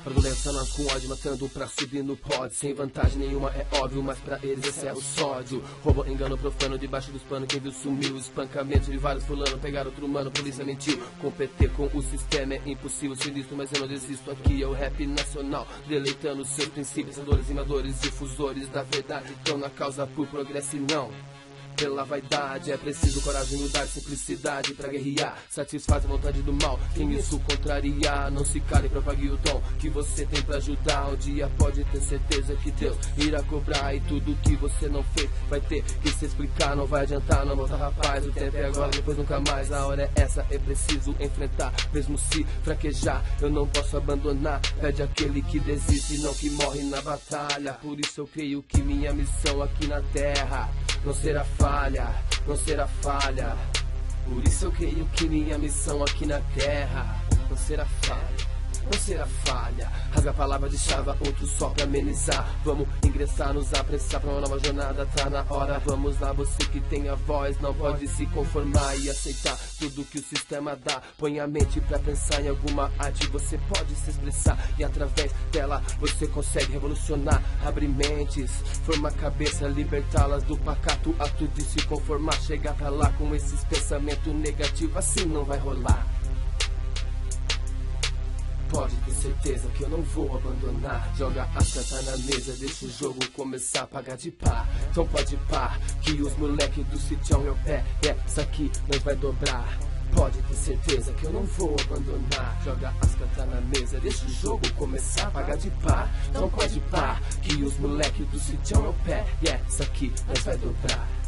Adolescentes com ódio, matando pra subir no pod. Sem vantagem nenhuma, é óbvio, mas pra eles esse é o sódio. Roubo, engano, profano, debaixo dos panos, quem viu sumiu. Espancamento de vários fulano, pegaram outro mano, polícia mentiu. Competir com o sistema é impossível, sinistro, mas eu não desisto. Aqui é o rap nacional, deleitando seus princípios. Pensadores, imadores, difusores da verdade, estão na causa por progresso e não pela vaidade. É preciso coragem, humildade, simplicidade pra guerrear. Satisfaz a vontade do mal, quem isso contrariar. Não se cale, propague o dom que você tem pra ajudar. Um dia pode ter certeza que Deus irá cobrar. E tudo que você não fez vai ter que se explicar. Não vai adiantar, não volta, rapaz. O tempo é agora, depois nunca mais. A hora é essa, é preciso enfrentar. Mesmo se fraquejar, eu não posso abandonar. Pede aquele que desiste e não que morre na batalha. Por isso eu creio que minha missão aqui na terra não será falha, não será falha. Por isso eu creio que minha missão aqui na terra não será falha, não será falha. Rasga a palavra de chava, outro só pra amenizar. Vamos ingressar, nos apressar pra uma nova jornada, tá na hora. Vamos lá, você que tem a voz, não pode se conformar e aceitar tudo que o sistema dá. Põe a mente pra pensar em alguma arte, você pode se expressar. E através dela você consegue revolucionar. Abre mentes, formar cabeça, libertá-las do pacato ato de se conformar. Chegar pra lá com esses pensamentos negativos, assim não vai rolar. Pode ter certeza que eu não vou abandonar. Joga as cartas na mesa, deixa o jogo começar a pagar de pá. Então pode pá, que os moleque do sitião é o pé. Essa aqui nós vai dobrar. Pode ter certeza que eu não vou abandonar. Joga as cartas na mesa, deixa o jogo começar a pagar de pá. Então pode pá, que os moleque do sitião é o pé. Essa aqui nós vai dobrar.